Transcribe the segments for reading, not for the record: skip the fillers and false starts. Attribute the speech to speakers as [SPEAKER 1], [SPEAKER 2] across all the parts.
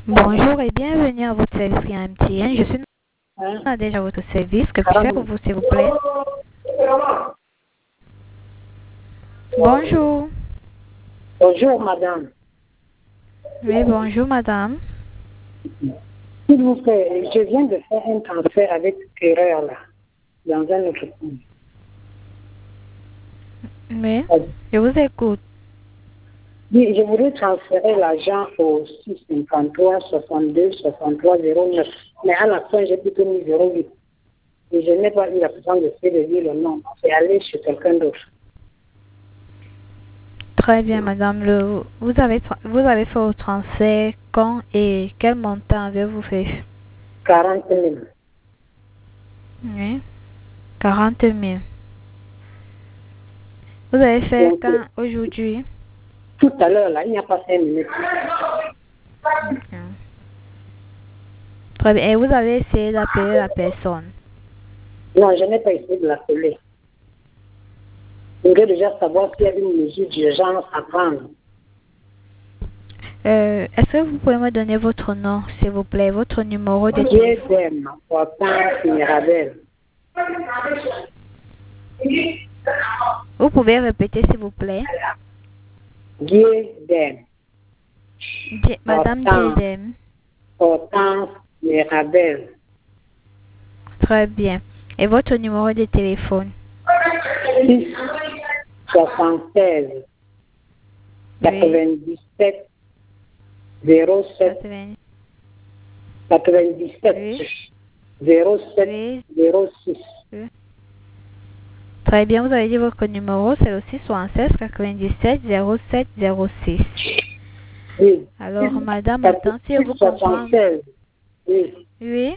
[SPEAKER 1] Bonjour et bienvenue à votre service MTN. Je suis déjà à votre service. Que puis-je faire pour vous, s'il vous plaît? Bonjour.
[SPEAKER 2] Bonjour, madame.
[SPEAKER 1] Oui, bonjour, madame.
[SPEAKER 2] S'il vous plaît, je viens de faire un transfert avec erreur là, dans un autre pays.
[SPEAKER 1] Oui, je vous écoute.
[SPEAKER 2] Oui, je voudrais transférer l'argent au 653 62 63 09. Mais à la fin, j'ai plutôt mis 08. Et je n'ai pas eu la possibilité de faire de dire le nom. C'est aller chez quelqu'un d'autre.
[SPEAKER 1] Très bien, madame. Vous avez fait au transfert quand et quel montant avez-vous fait?
[SPEAKER 2] 40 000.
[SPEAKER 1] Oui, 40 000. Vous avez fait
[SPEAKER 2] Donc,
[SPEAKER 1] quand aujourd'hui?
[SPEAKER 2] tout à l'heure, là, il n'y a pas 5 minutes.
[SPEAKER 1] Très bien. Et vous avez essayé d'appeler la personne?
[SPEAKER 2] Non, je n'ai pas essayé de l'appeler. Je voudrais déjà savoir s'il y a une mesure d'urgence à prendre.
[SPEAKER 1] Est-ce que vous pouvez me donner votre nom, s'il vous plaît, votre numéro de téléphone?
[SPEAKER 2] GSM, Hortense Mirabel.
[SPEAKER 1] Vous pouvez répéter, s'il vous plaît?
[SPEAKER 2] GSM.
[SPEAKER 1] Madame Diedem.
[SPEAKER 2] Hortense Mirabel.
[SPEAKER 1] Très bien. Et votre numéro de téléphone?
[SPEAKER 2] 6 76 97 07 97 07 06.
[SPEAKER 1] Très bien, vous avez dit votre numéro, c'est le 676 97 07 06.
[SPEAKER 2] Oui.
[SPEAKER 1] Alors, madame, attends, si vous comprenez.
[SPEAKER 2] Oui.
[SPEAKER 1] Oui.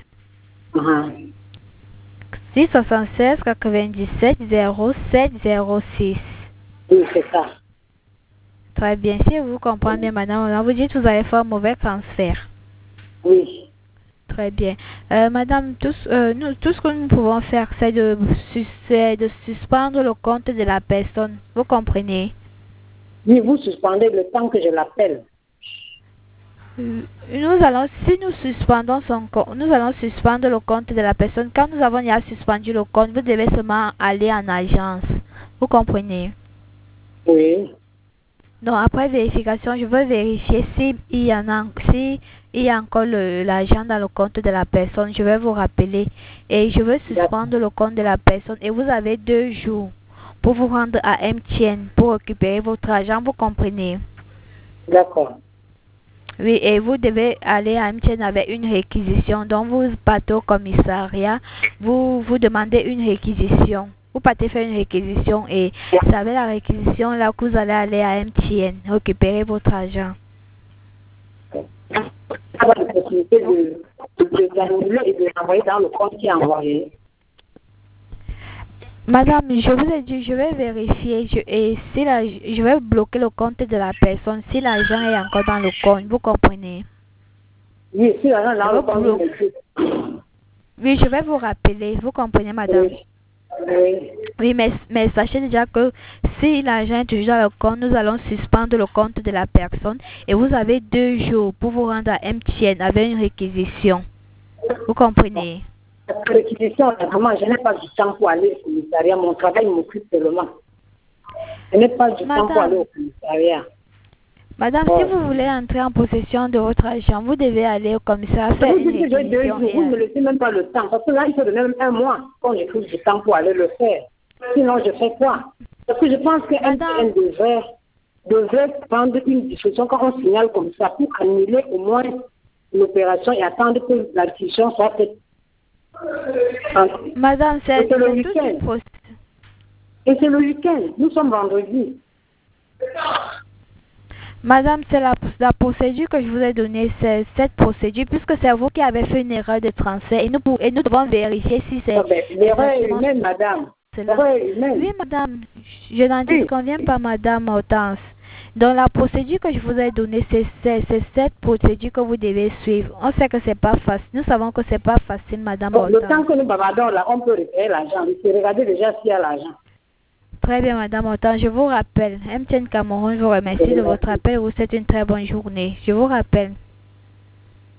[SPEAKER 1] 676 97 07 06.
[SPEAKER 2] Oui, c'est ça.
[SPEAKER 1] Très bien. Si vous comprenez, madame, vous dites que vous allez faire un mauvais transfert.
[SPEAKER 2] Oui.
[SPEAKER 1] Très bien. Madame, tout ce que nous pouvons faire, c'est de suspendre le compte de la personne. Vous comprenez?
[SPEAKER 2] Oui, vous suspendez le temps que je l'appelle.
[SPEAKER 1] Si nous suspendons son compte, nous allons suspendre le compte de la personne. Quand nous avons déjà suspendu le compte, vous devez seulement aller en agence. Vous comprenez?
[SPEAKER 2] Oui.
[SPEAKER 1] Donc, après vérification, je veux vérifier s'il y a encore l'argent dans le compte de la personne. Je vais vous rappeler et je veux suspendre le compte de la personne. Et vous avez 2 jours pour vous rendre à MTN pour récupérer votre argent. Vous comprenez?
[SPEAKER 2] D'accord.
[SPEAKER 1] Oui, et vous devez aller à MTN avec une réquisition. Donc, vous partez au commissariat, vous demandez une réquisition. Vous partez faire une réquisition et c'est avec la réquisition là que vous allez aller à MTN récupérer votre argent.
[SPEAKER 2] Avoir la possibilité de l'annuler et de l'envoyer dans le compte qui est envoyé.
[SPEAKER 1] Madame, je vous ai dit, je vais vérifier et si je vais bloquer le compte de la personne si l'argent est encore dans le compte. Vous comprenez?
[SPEAKER 2] Oui, si l'argent est dans le compte.
[SPEAKER 1] Oui, je vais vous rappeler. Vous comprenez, madame?
[SPEAKER 2] Oui.
[SPEAKER 1] Oui, mais sachez déjà que si l'argent est toujours dans le compte, nous allons suspendre le compte de la personne et vous avez 2 jours pour vous rendre à MTN avec une réquisition. Vous comprenez?
[SPEAKER 2] La réquisition, vraiment, je n'ai pas du temps pour aller au commissariat. Mon travail m'occupe seulement. Je n'ai pas du temps pour aller au commissariat.
[SPEAKER 1] Madame, si vous voulez entrer en possession de votre argent, vous devez aller au commissariat faire une réquisition.
[SPEAKER 2] Vous dites que j'ai 2 jours, vous ne me laissez même pas le temps. Parce que là, il faut donner même 1 mois quand je trouve du temps pour aller le faire. Sinon, je fais quoi? Parce que je pense que MTN devrait prendre une discussion quand on signale comme ça pour annuler au moins l'opération et attendre que la discussion soit faite.
[SPEAKER 1] Madame, c'est
[SPEAKER 2] le week-end. Et c'est le week-end. Nous sommes vendredi.
[SPEAKER 1] Madame, c'est la procédure que je vous ai donnée, c'est cette procédure, puisque c'est vous qui avez fait une erreur de transfert et nous devons vérifier si c'est...
[SPEAKER 2] L'erreur est humaine, madame. L'erreur est humaine.
[SPEAKER 1] Oui, madame, je n'en disconviens pas, madame Hortense. Dans la procédure que je vous ai donnée, c'est cette procédure que vous devez suivre. On sait que c'est pas facile. Nous savons que c'est pas facile, madame Hortense.
[SPEAKER 2] Le temps que nous bavardons là, on peut récupérer l'argent. Il faut regarder déjà s'il y a l'argent.
[SPEAKER 1] Très bien, madame Hortense. Je vous rappelle. MTN Cameroun, je vous remercie de votre appel. Vous souhaite une très bonne journée. Je vous rappelle.